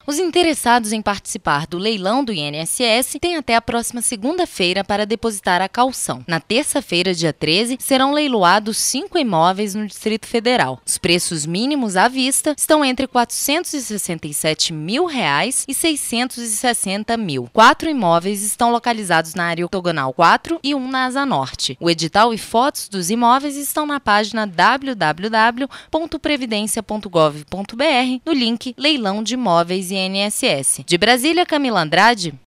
Os interessados em participar do leilão do INSS têm até a próxima segunda-feira para depositar a caução. Na terça-feira, dia 13, serão leiloados 5 imóveis no Distrito Federal. Os preços mínimos à vista estão entre R$ 467 mil e R$ 660 mil. 4 imóveis estão localizados na área octogonal 4 e 1 na Asa Norte. O edital e fotos dos imóveis estão na página www.previdencia.gov.br no link Leilão de Imóveis INSS. De Brasília, Camila Andrade.